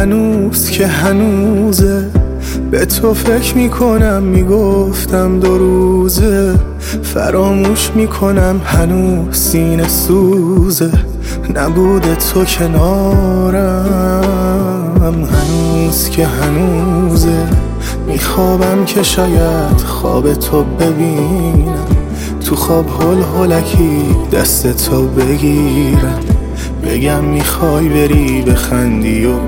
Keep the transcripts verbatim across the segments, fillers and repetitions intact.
هنوز که هنوزه، به تو فکر میکنم میگفتم دو روزه، فراموش میکنم هنوز سینه سوزه، نبوده تو کنارم. هنوز که هنوزه، میخوابم که شاید خواب تو ببینم، تو خواب هل هلکی دست تو بگیرم، بگم میخوای بری بخندی و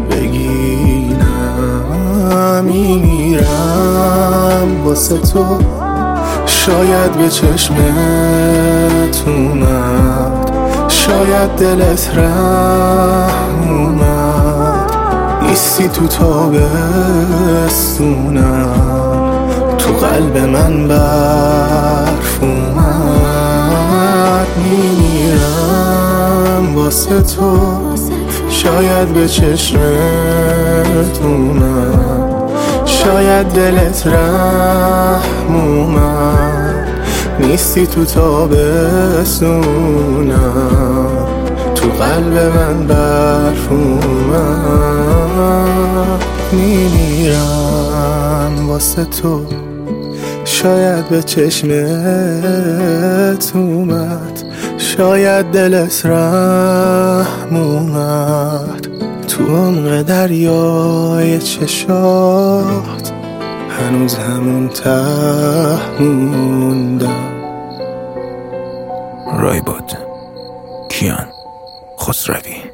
بگیرم. میمیرم واسه تو، شاید به چشمت اومد، شاید دلت رحم اومد، نیستی تو تابستونم، تو قلب من برف اومد. میمیرم واسه تو، شاید به چشمت اومد، شاید دلت رحم اومد، نیستی تو تابستونم، تو قلب من برف اومد. میمیرم واسه تو، شاید به چشمت اومد، شاید دلت رحم اومد، تو عمق دریای چشات هنوز همون ته موندم. رایباد کیان خسروی.